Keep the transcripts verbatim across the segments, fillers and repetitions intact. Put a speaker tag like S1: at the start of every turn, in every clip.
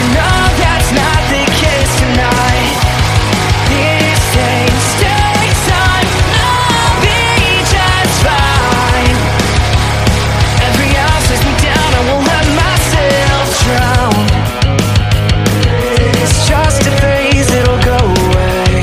S1: you know that's not the case tonight. These things take time, I'll be just fine. Every ounce lets me down, I won't let myself drown. It's just a phase, it'll go away.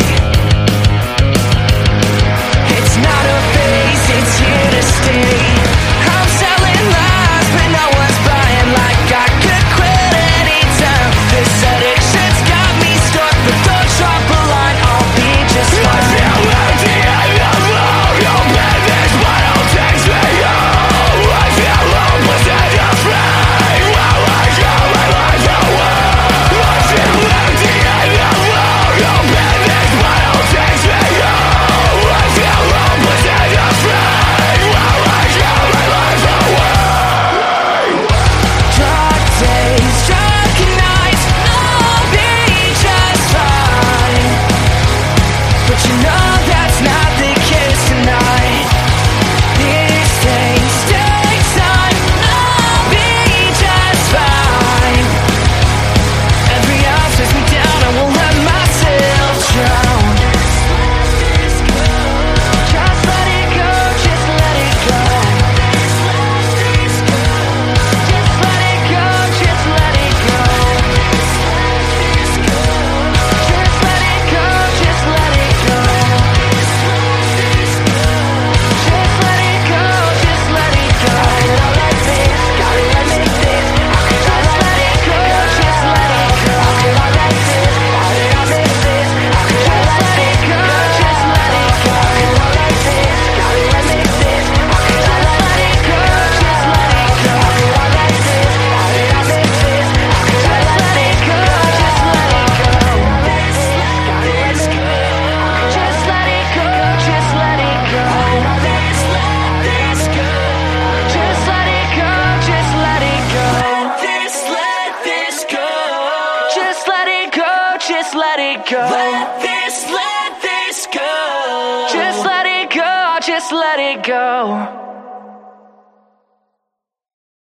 S1: It's not a phase, it's here to stay. I'm selling lies, but no one's buying. Like I could quit anytime. This addiction's got me stuck, but don't drop a line, I'll be just fine. I feel empty and alone, your pain is what all takes me home. I feel hopeless and afraid, while I go my life away. I feel empty and alone, your pain is what all takes me home. I feel hopeless and afraid, while I go my life away. Dark days, dark nights, I'll be just fine. But you know that's not the case tonight. These things take time, I'll be just fine. Every ounce lets me down, I won't let myself drown. Just let it go, just let it go. Just let it go, just let it go. Just let it go, just let it go. Just let it go, just let it go. Gotta let this, gotta let this. Just let it go, just let it go. Gotta let this, gotta let this. Just let it go, just let it go. Gotta let this, gotta let this. Just let it go, just let it go. Gotta let this, gotta let this. Just let it go, just let it go. Gotta let this go. Just let it go, just let it go. Just let this go. Just let it go, just let it go. This, let this go. Just let it go, just let it go. Let this, let this go. Just let it go, just let it go.